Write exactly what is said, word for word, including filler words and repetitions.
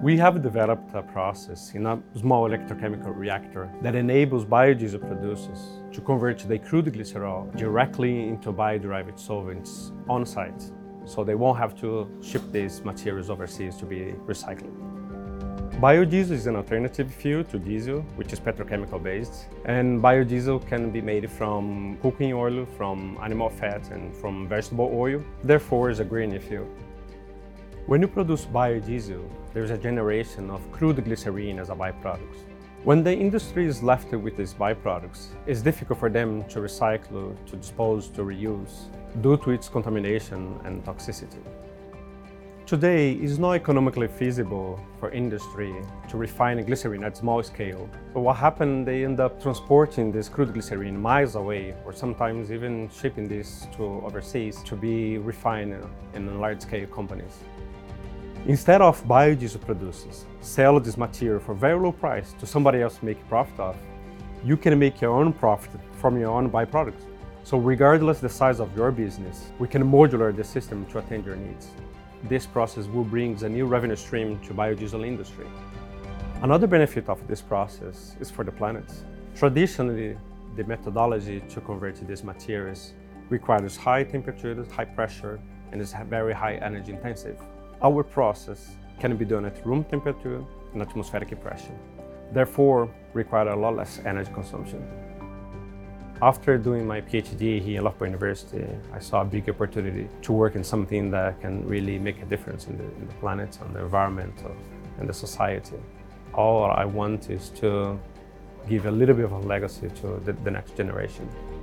We have developed a process in a small electrochemical reactor that enables biodiesel producers to convert the crude glycerol directly into bio-derived solvents on site, so they won't have to ship these materials overseas to be recycled. Biodiesel is an alternative fuel to diesel, which is petrochemical based, and biodiesel can be made from cooking oil, from animal fat, and from vegetable oil, therefore is a green fuel. When you produce biodiesel, there is a generation of crude glycerine as a byproduct. When the industry is left with these byproducts, it's difficult for them to recycle, to dispose, to reuse, due to its contamination and toxicity. Today, it's not economically feasible for industry to refine glycerine at small scale. So what happened, they end up transporting this crude glycerine miles away, or sometimes even shipping this to overseas to be refined in large-scale companies. Instead of biodiesel producers sell this material for very low price to somebody else make profit of, you can make your own profit from your own byproducts. So regardless the size of your business, we can modular the system to attend your needs. This process will bring a new revenue stream to biodiesel industry. Another benefit of this process is for the planet. Traditionally, the methodology to convert these materials requires high temperature, high pressure, and is very high energy intensive. Our process can be done at room temperature and atmospheric pressure, therefore require a lot less energy consumption. After doing my PhD here in Loughborough University, I saw a big opportunity to work in something that can really make a difference in the, in the planet, on the environment, and the society. All I want is to give a little bit of a legacy to the, the next generation.